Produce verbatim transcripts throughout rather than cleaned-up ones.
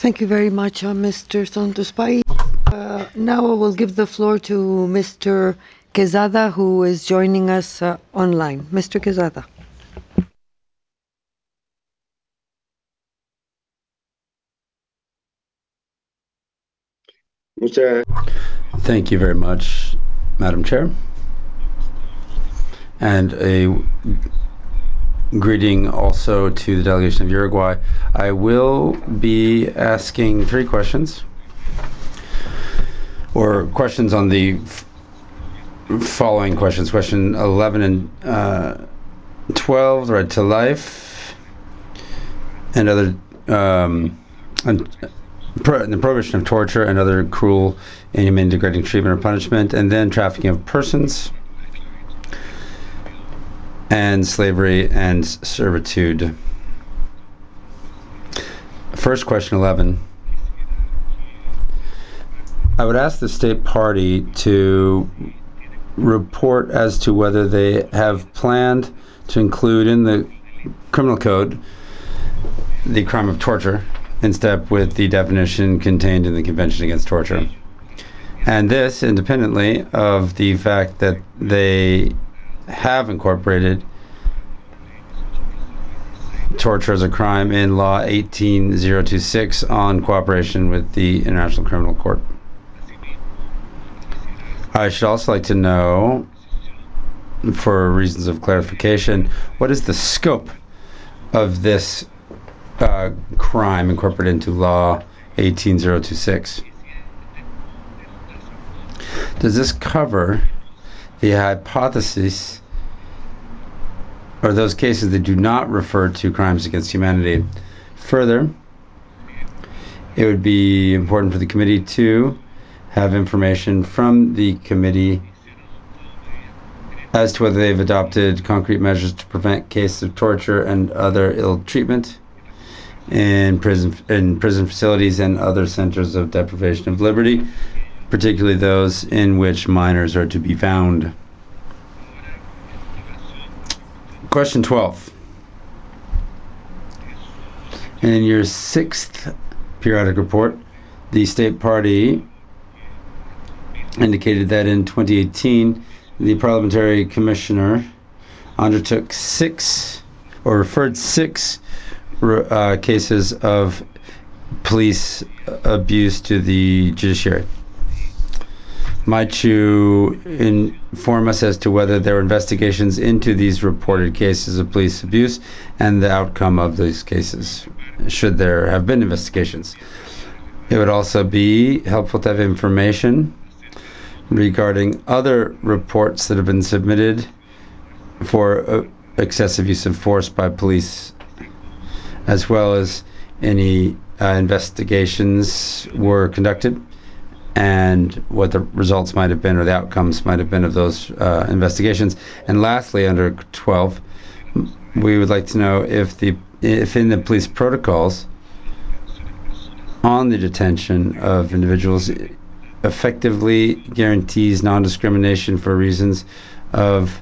Thank you very much, uh, Mister Santos Pai. Uh, now I will give the floor to Mister Quezada, who is joining us uh, online. Mister Quezada. Thank you very much, Madam Chair. And a greeting also to the delegation of Uruguay. I will be asking three questions, or questions on the f- following questions. Question eleven and uh, twelve, right to life, and other, um, and pro- the prohibition of torture and other cruel, inhumane, degrading treatment or punishment, and then trafficking of persons, and slavery and servitude. First question eleven. I would ask the state party to report as to whether they have planned to include in the criminal code the crime of torture in step with the definition contained in the Convention Against Torture. And this independently of the fact that they have incorporated torture as a crime in Law eighteen thousand twenty-six on cooperation with the International Criminal Court. I should also like to know, for reasons of clarification, what is the scope of this uh, crime incorporated into Law eighteen thousand twenty-six? Does this cover the hypothesis or those cases that do not refer to crimes against humanity? Further, it would be important for the committee to have information from the committee as to whether they've adopted concrete measures to prevent cases of torture and other ill treatment in prison in prison facilities and other centers of deprivation of liberty, particularly those in which minors are to be found. Question twelve. In your sixth periodic report, the state party indicated that in twenty eighteen, the parliamentary commissioner undertook six, or referred six uh, cases of police abuse to the judiciary. Might you inform us as to whether there were investigations into these reported cases of police abuse and the outcome of these cases, should there have been investigations? It would also be helpful to have information regarding other reports that have been submitted for uh, excessive use of force by police, as well as any uh, investigations were conducted and what the results might have been or the outcomes might have been of those uh, investigations. And lastly, under twelve, we would like to know if the if in the police protocols on the detention of individuals effectively guarantees non-discrimination for reasons of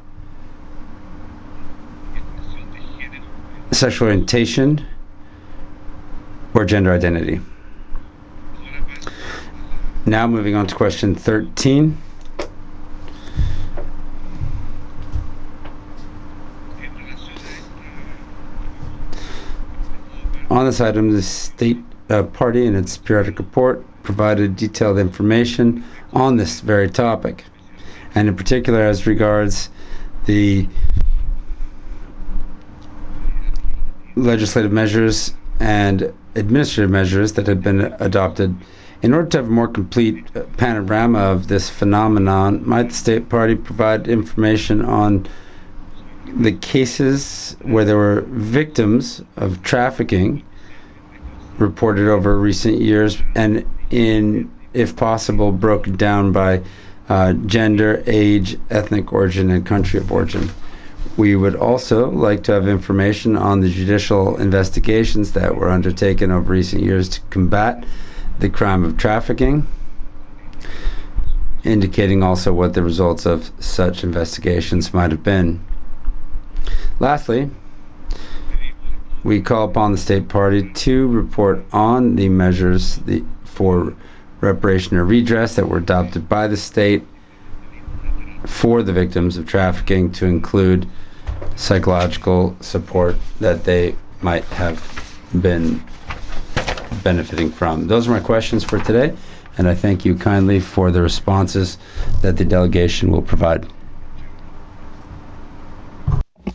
sexual orientation or gender identity. Now moving on to question thirteen. On this item, the state uh, party in its periodic report provided detailed information on this very topic, and in particular as regards the legislative measures and administrative measures that have been adopted. In order to have a more complete panorama of this phenomenon, might the state party provide information on the cases where there were victims of trafficking reported over recent years, and in, if possible, broken down by uh, gender, age, ethnic origin, and country of origin? We would also like to have information on the judicial investigations that were undertaken over recent years to combat the crime of trafficking, indicating also what the results of such investigations might have been. Lastly, we call upon the state party to report on the measures the, for reparation or redress that were adopted by the state for the victims of trafficking, to include psychological support that they might have been benefiting from. Those are my questions for today, and I thank you kindly for the responses that the delegation will provide.